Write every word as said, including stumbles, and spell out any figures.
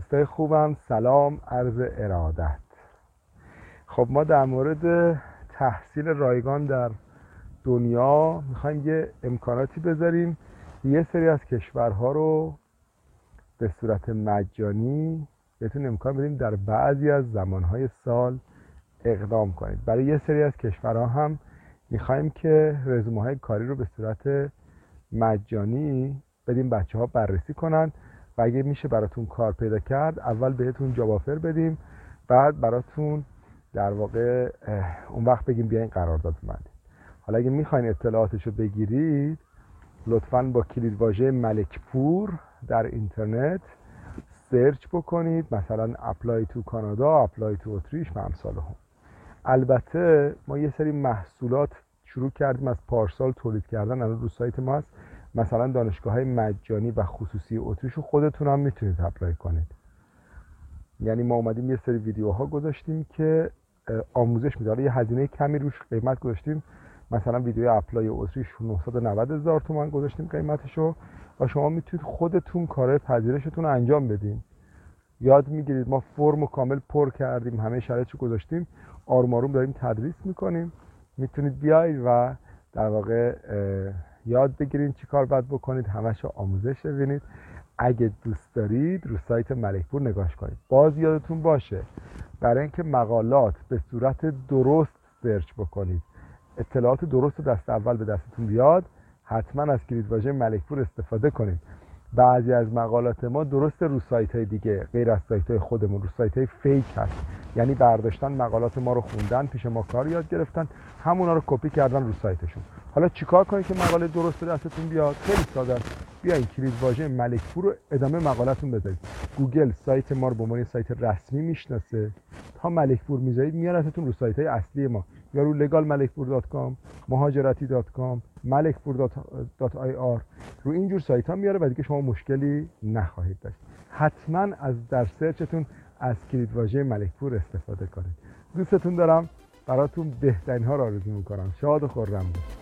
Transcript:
دوستای خوبم، سلام، عرض ارادت. خب ما در مورد تحصیل رایگان در دنیا میخوایم یه امکاناتی بذاریم. یه سری از کشورها رو به صورت مجانی بهتون امکان بدیم در بعضی از زمانهای سال اقدام کنید. برای یه سری از کشورها هم میخوایم که رزومه های کاری رو به صورت مجانی بدیم بچه ها بررسی کنن و اگه میشه براتون کار پیدا کرد اول بهتون جاب آفر بدیم، بعد براتون در واقع اون وقت بگیم بیاین قرارداد بندید. حالا اگه میخواین اطلاعاتشو بگیرید لطفاً با کلید واژه ملکپور در اینترنت سرچ بکنید، مثلا اپلای تو کانادا، اپلای تو اتریش و امثال هم. البته ما یه سری محصولات شروع کردیم از پارسال تولید کردن، الان رو سایت ما هست. مثلا دانشگاه های مجانی و خصوصی اتریش رو خودتون هم میتونید اپلای کنید. یعنی ما اومدیم یه سری ویدیوها گذاشتیم که آموزش میده. یه هزینه کمی روش قیمت گذاشتیم، مثلا ویدیو اپلای اتریش نهصد و نود هزار تومان گذاشتیم قیمتشو و شما میتونید خودتون کار پذیرشتون رو انجام بدین. یاد میگیرید. ما فرم کامل پر کردیم، همه شرایطشو گذاشتیم، آروم آروم داریم تدریس میکنیم. میتونید بیاید و در واقع یاد بگیرید چی کار باید بکنید، همشو آموزش ببینید. اگه دوست دارید رو سایت ملکپور نگاش کنید. باز یادتون باشه برای اینکه مقالات به صورت درست سرچ بکنید، اطلاعات درست دست اول به دستتون بیاد، حتما از کلید واژه ملکپور استفاده کنید. بعضی از مقالات ما درست رو سایت های دیگه غیر از سایت های خودمون رو سایت های فیک هست، یعنی برداشتن مقالات ما رو خوندن، پیش ما کار یاد گرفتن، همونا رو کپی کردن رو سایتشون. حالا چیکار کنید که مقاله درست به دستتون بیاد؟ خیلی ساده است. بیاین کلید واژه ملکپور رو ادامه مقالتون بذارید. گوگل سایت ما رو به عنوان سایت رسمی میشناسه. تا ملکپور میذارید میارتتون رو سایت های اصلی ما، یا رو لگال ملکپور دات کام، مهاجرتی دات کام، ملکپور دات آی آر. رو اینجور سایت ها میاره و دیگه شما مشکلی نخواهید داشت. حتما از در سرچتون از کلید واژه ملکپور استفاده کنید. دوستتون دارم، براتون بهترین ها رو آرزو میکنم. شاد و خرم باشید.